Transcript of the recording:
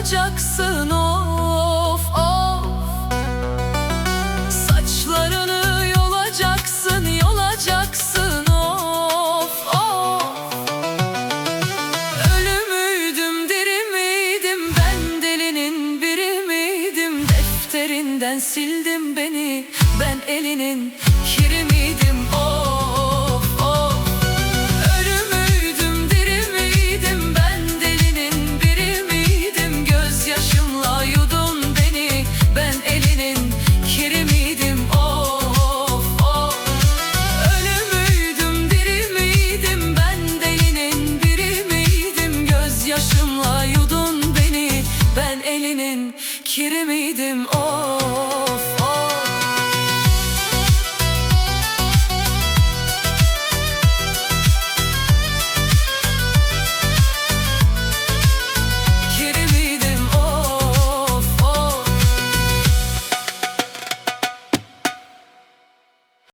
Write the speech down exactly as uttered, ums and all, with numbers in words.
yolacaksın of of. Saçlarını yolacaksın, yolacaksın of of. Ölü müydüm, diri miydim, ben delinin biri miydim? Defterinden sildim beni, ben elinin kiri miydim of of. Ölü müydüm, diri miydim, ben delinin biri miydim? Gözyaşımla yudun beni, ben elinin kiri miydim of of. Ölü müydüm, diri miydim, ben delinin biri miydim? Gözyaşımla yudun beni, ben elinin kiri miydim of.